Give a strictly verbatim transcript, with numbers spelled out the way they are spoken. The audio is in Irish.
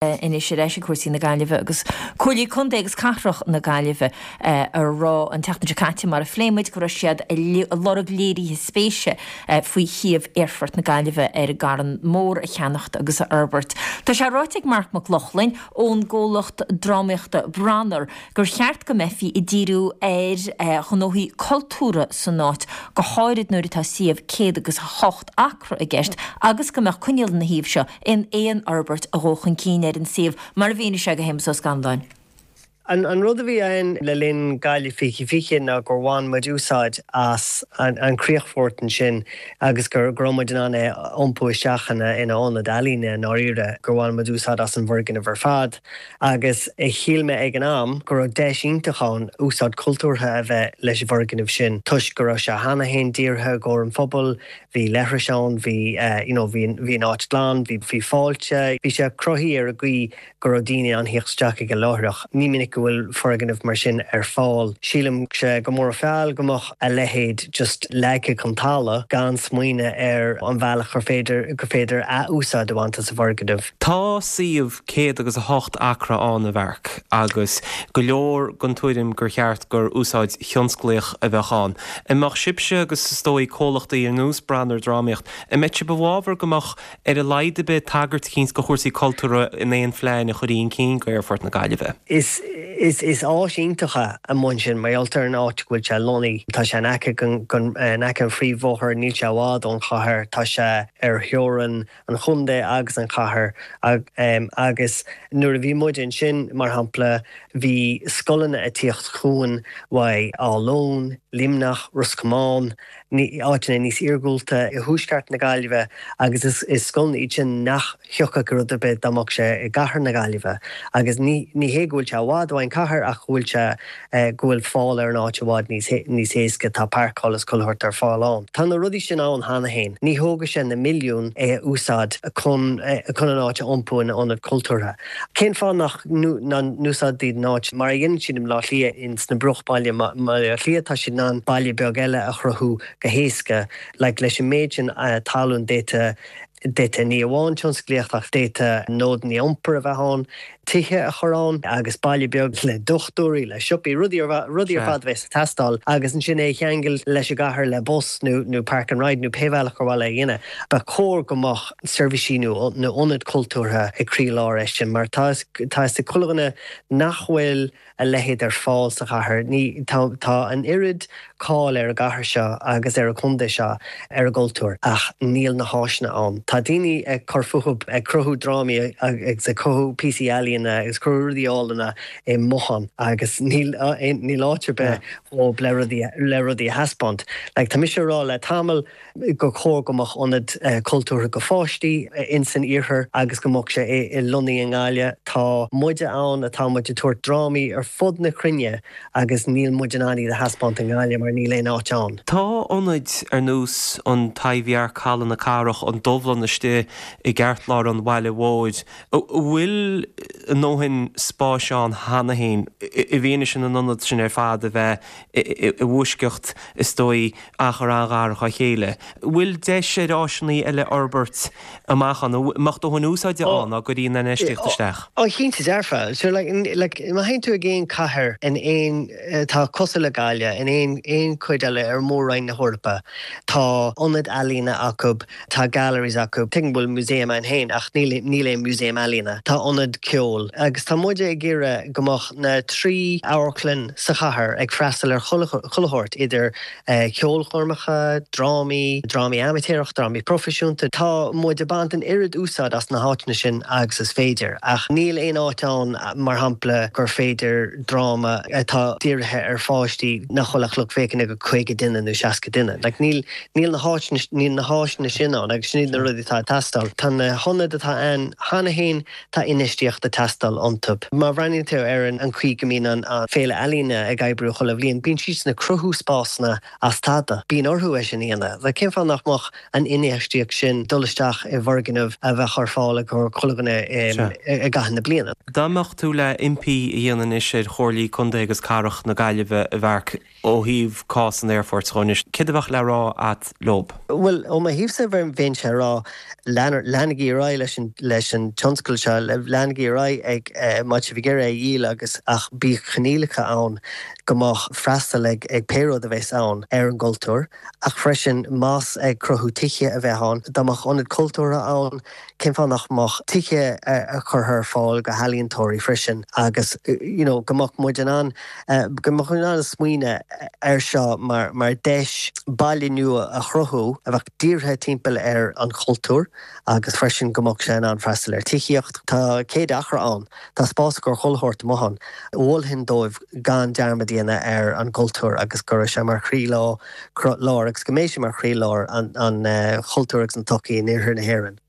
in is sé cuasí na Gaillimhe agus choilí chun agus carach na Gaillimhe ar rá an teachna caite mar a phléimiid go siad a lorug léirí his spéise faoi chiamh Airfort na Gaillimhe ar a garan mór a cheannacht agus a Herbert. Tá sé ráiteag Mark McLaughlin ón ggólacht drámaíochta Branner gur cheart go mefií i ddíriú ar chunóthaí cultúra san náit go háirid nuair atá siamh céad agus hocht acra a gceist agus go meach cuineal na híomh seo in éon Herbert a róchan cín ar an siamh mar a bhíine se go héim so scandáin. An an rud a bhí an le linn Gaillimh fichi fichi na gur bhain muid úsáid as an an críochfortin sin agus gur gromid an é iompú isteachana ina óna dalíne an áíre gur bhain muid úsáid as an bhirgin a bhar fad agus i chiilme ag an am gur deis ítachán úsáid cultúrtha a bheith leis bhirgin sin tuis gur se hana hen díortha gur an phobal hí lehra seán hí you know hí hí an áit glán hí hí fáilte hí sé crothí ar a gcuí gur daine an híochsteach ag an láthreach ní minic bhfuil forganmh mar sin ar fáil. Sílam sé go mór feáil gomach a lehéad just leice contála gan smuoine ar an bhealach gur féidir gur féidir a úsáid bhaanta sa forganmh. Tá siomh céad agus a hocht acra an a bharc agus go leor gon tuairim gur cheart gur úsáid thionsclaoch a bheitán. I mar sibse agus stóí cólachtaí ar nús Branner drámaíocht i meitte bhhábhar gomach ar a laide be tagart cíns go chóirsaí cultúra in éon phléin a chuiríon cín go Airfort na Gaillimhe. Is is is áisíntacha a mun sin mai altar an áit bhfuil se lonaí tá sé nace gon nace an phríomhmhóthar níl se bhád ón chathair tá sé ar theorann an chundé agus an chathair agus nuair a bhí muid in sin mar hampla bhí scolanna a tíocht chuan wa álón, limnach, ruscamáin áitina níos iargúilta i thuaisceart na Gaillimhe agus is is scolanna iad sin nach thioccha gur rud a bit amach sé i gcathair na Gaillimhe agus ní ní hé gúil se bhád bhain chathair ach bhfuil se gúil fáil ar an áit bhád níos héasca tá páirceolalas cultúirt ar fáilán. Tá na rudí sin an hana héin. Ní thóga sé na milliún é úsáid chun chun an áit iompú in an cultúra. Cén fá nach núsáid díad náit mar dhéanann siad lá lia in sna bruchbaile mar lia tá sin ná baile beag eile a chruthú go héasca le leis an méid sin talún déta déta ní bháin tionsclaochtach déta nód ní iompar a bheitán tithe a chorán agus baile beag le dochtúirí le siopí rudí rudí ar fad bheits testáil agus an sin é cheangail leis a gcathair le bus nó nó park and ride nó pehealach go bhile dhéine ba cór gomach servicíú nó ionad cultúrtha ag crí lá sin mar tá tá sa chulaganna nachhfuil a lehéad ar fáil sa chathair ní tá an irid cáil ar a gcathair seo agus ar a chundé seo ar a gcultúr ach níl na háisna an. Tá daoine ag corfuthub ag cruthú drámaí ag sa cothú P C L agus cruúdaí álanna é mohan agus níl níl áitir be ó leradí a haspont. Le tá mis rá le tamil go chóir gomach ionad cultúra go fáistí in san iarthar agus gomach sé i Lunaí an Gáile tá muide ann a tá muide tuairt drámaí ar fud na crinne agus níl muide aní a haspont an Gáile mar níl é áit an. Tá ionad ar nús an taimhhear cála na carach an dublan iste i gceart lá an bhaile bhóid. Bhfuil nóhin spáiseán hana hain i bhíine sin an anad sin ar fad a bheith i bhuaisceocht is dói achar angáracha chéile. Bhfuil de sé ráisinaí eile Herbert amachchan macht do an úsáide an a go dtíon na neisteachtasteach. Ó chéntas arfa, so like like má hain tú a géon chathair in éon tá cosa le Gaile in éon éon chuid eile ar mórrain na Hórpa. Tá ionad alína acub, tá galleries acub, ting bhfuil muséum an hain ach níl níl muséum alína. Tá ionad ceol agus tá muide ag gcéire gomach na trí áirclann sa chathair ag freastal ar chulaitheoirt idir ceol chormacha, drámaí, drámaí amatéireach, drámaí profisiúnta. Tá muide bant an irid úsáid as na háitne sin agus is féidir ach níl éon áitán mar hampla gur féidir dráma atá tíortha ar fáistí na chulachlach fécin go chuige duine nó seaca duine. Like níl níl na háitne níl na háisna sin an agus níl na rudí tá testal. Tá na honad atá an hana hain tá inistíocht de testal ontub. Má bhreaníonn tú ar an chuig gomín an féile alína ag gaibbrú cholah líon bíonn síos na cruthú spásna as tada. Bíonn orthú é sin íana. Le cén fáil nach mach an inistíocht sin dulaisteach i bhorganmh a bheith chur fála gur chulaganna i gcathair na na bliana. Dáach tú le impí dhéanaan is sé chorlíí chundé agus carach na gaiileh a bhharc ó híomh cá an Airforce chonis. Ciadbhah le rá at lob? Well, ó ma híomh sa bhar an bhain se rá leanagaí rá leis leis an tionscail se leanagaí rá ag máte bhígéir é díal agus ach bí chanílacha ann gomach freistal ag ag péród a bheits ann ar an gultúr ach freisin más ag crothú tiche a bheith ann dámach anad cultúra ann cin fannach mach tiche a chur fáil go halíontóirí freisin agus you know, gomach muid an an uh, gomach an an smuoine ar seo mar, mar deis bailí nua a chrothú a bheith díorthe timpeall ar an cultúr agus freisin gomach sé an freistal ar tichíocht tá céad achra an tá spás gur chollthirt mohan bhil hin dóibh gan dearma díana ar an cultúr agus gur sé mar chrí lá lá agus go mééis mar chrí lá an, an uh, cultúr agus an tocaí níorthir na hhéireann.